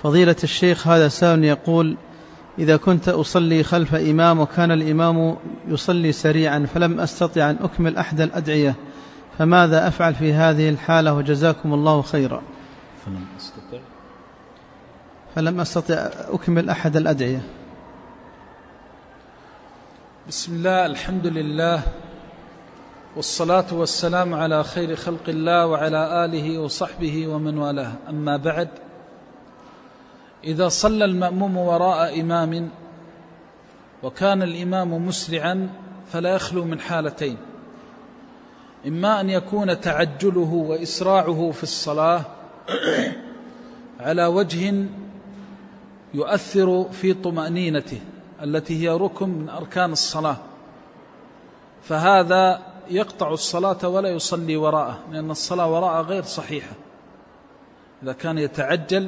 فضيلة الشيخ، هذا سائل يقول: إذا كنت أصلي خلف إمام وكان الإمام يصلي سريعا فلم أستطع أن أكمل أحد الأدعية، فماذا أفعل في هذه الحالة؟ وجزاكم الله خيرا. فلم أستطع أكمل أحد الأدعية. بسم الله، الحمد لله، والصلاة والسلام على خير خلق الله وعلى آله وصحبه ومن والاه، أما بعد. إذا صلى المأموم وراء إمام وكان الإمام مسرعا فلا يخلو من حالتين: إما أن يكون تعجله وإسراعه في الصلاة على وجه يؤثر في طمأنينته التي هي ركن من أركان الصلاة، فهذا يقطع الصلاة ولا يصلي وراءه، لأن الصلاة وراءه غير صحيحة. إذا كان يتعجل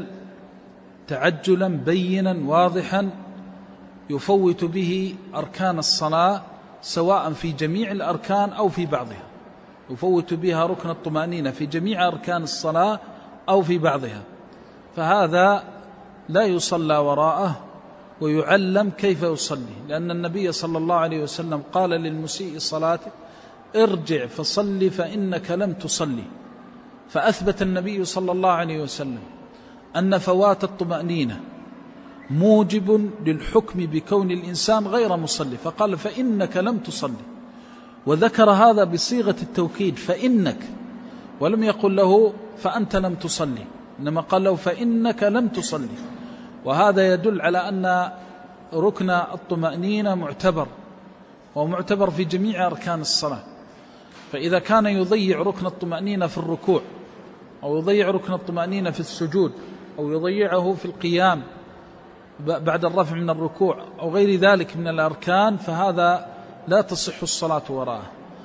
تعجلا بينا واضحا يفوت به أركان الصلاة، سواء في جميع الأركان أو في بعضها، يفوت بها ركن الطمأنينة في جميع أركان الصلاة أو في بعضها، فهذا لا يصلى وراءه ويعلم كيف يصلي، لأن النبي صلى الله عليه وسلم قال للمسيء صلاته: ارجع فصلي فإنك لم تصلي. فأثبت النبي صلى الله عليه وسلم أن فوات الطمأنينة موجب للحكم بكون الإنسان غير مصلي، فقال: فإنك لم تصلي، وذكر هذا بصيغة التوكيد، فإنك، ولم يقل له فأنت لم تصلي، إنما قال له فإنك لم تصلي. وهذا يدل على أن ركن الطمأنينة معتبر، ومعتبر في جميع أركان الصلاة. فإذا كان يضيع ركن الطمأنينة في الركوع، أو يضيع ركن الطمأنينة في السجود، أو يضيعه في القيام بعد الرفع من الركوع، أو غير ذلك من الأركان، فهذا لا تصح الصلاة وراءه.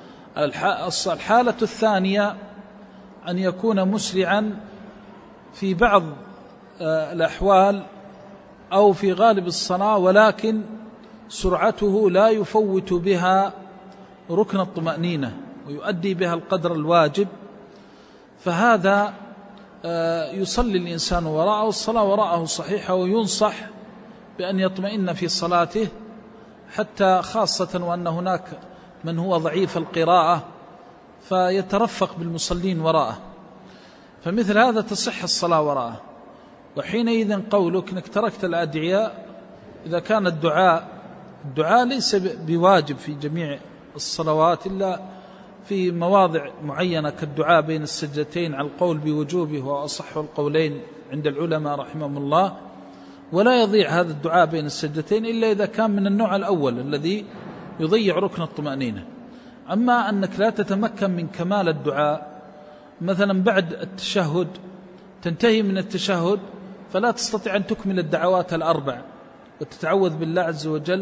الحالة الثانية أن يكون مسرعا في بعض الأحوال أو في غالب الصلاة، ولكن سرعته لا يفوت بها ركن الطمأنينة ويؤدي بها القدر الواجب، فهذا يصلي الإنسان وراءه، والصلاة وراءه صحيحة، وينصح بأن يطمئن في صلاته، حتى خاصة وأن هناك من هو ضعيف القراءة فيترفق بالمصلين وراءه، فمثل هذا تصح الصلاة وراءه. وحينئذ قولك أنك تركت الأدعية، إذا كان الدعاء ليس بواجب في جميع الصلوات إلا في مواضع معينة، كالدعاء بين السجدتين على القول بوجوبه وأصح القولين عند العلماء رحمهم الله، ولا يضيع هذا الدعاء بين السجدتين إلا إذا كان من النوع الأول الذي يضيع ركن الطمأنينة. أما أنك لا تتمكن من كمال الدعاء، مثلا بعد التشهد تنتهي من التشهد فلا تستطيع أن تكمل الدعوات الأربع وتتعوذ بالله عز وجل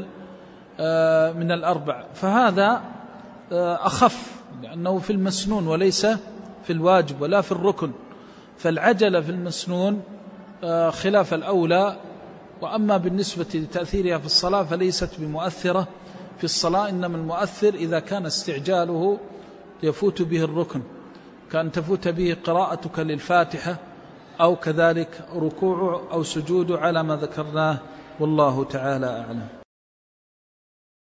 من الأربع، فهذا أخف، لأنه في المسنون وليس في الواجب ولا في الركن، فالعجلة في المسنون خلاف الأولى. وأما بالنسبة لتأثيرها في الصلاة فليست بمؤثرة في الصلاة، إنما المؤثر إذا كان استعجاله يفوت به الركن، كان تفوت به قراءتك للفاتحة، أو كذلك ركوع أو سجود على ما ذكرناه، والله تعالى أعلم.